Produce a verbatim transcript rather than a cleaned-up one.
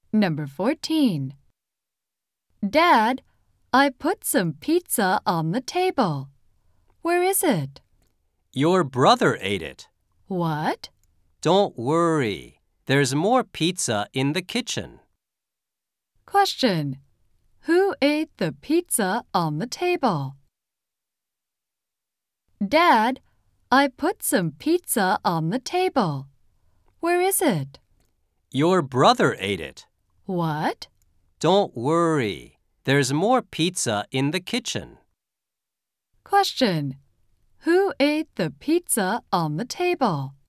Number fourteen. Dad, I put some pizza on the table. Where is it? Your brother ate it. What? Don't worry. There's more pizza in the kitchen. Question. Who ate the pizza on the table? Dad, I put some pizza on the table. Where is it? Your brother ate it. What? Don't worry. There's more pizza in the kitchen. Question. Who ate the pizza on the table?